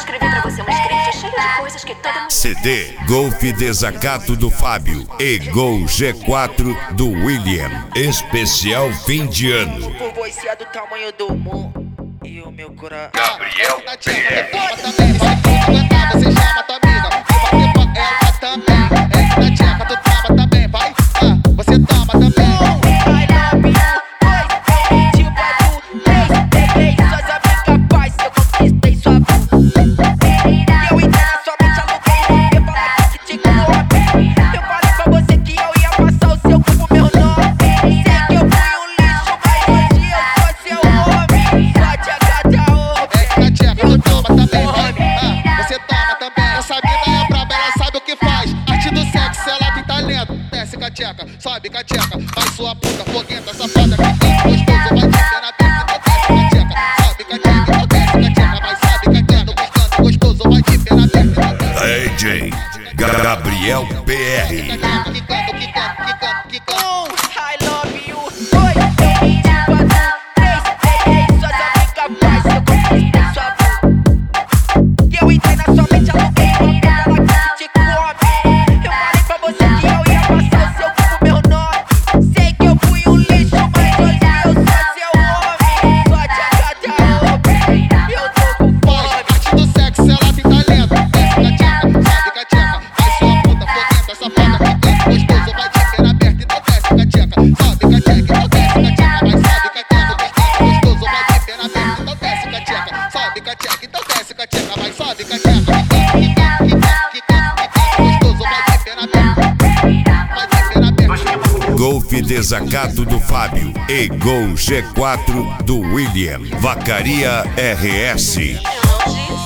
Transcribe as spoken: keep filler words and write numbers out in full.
escrevi pra você um script cheio de coisas que toda mulher... C D Golf Desacato do Fábio e Gol G quatro do William. Especial fim de ano. Por você é do tamanho do mundo e o meu coração. Gabriel P R. Você chama tua amiga, vai bater pra ela também. É na tcheca, tu toma também, vai. Ah, você toma também. Desce com a tcheca, sobe com a tcheca, vai sua puta, foguenta, safada, que tem gostoso, vai descer na perna, então desce com a tcheca, sobe com a tcheca, então desce com a tcheca, vai sobe com a tcheca, gostando, gostoso, vai descer na perna, então desce. D J Gabriel P R. Quicando, quicando, quicando, quicando. I love you. Oi, vinte e quatro, três, peguei suas amigas, paz, eu conquistei sua vida. E eu entrei na sua mente, aluguei uma pedra que te come. Eu falei pra você que eu ia passar o seu corpo, meu nome. Sei que eu fui um lixo, mas hoje eu sou seu homem. Só te acata homem, eu tô com Pós, fome. arte do sexo, ela tem talento. Desce com a tcheca, sobe com a tcheca, vai sua puta, foguenta, safada, que tem gostoso, vai descer aberto, então desce com a tcheca, sobe com a tcheca, então desce com a tcheca, vai sobe com a tcheca, gostando, gostoso, vai descer aberto, então desce com a tcheca, sobe com a tcheca, então desce com a tcheca, vai sobe com a tcheca, quicando, quicando, quicando, quicando, gostoso, vai descer aberto, vai descer aberto. Golf Desacato do Fábio e Gol G quatro do William. Vacaria R S. Hoje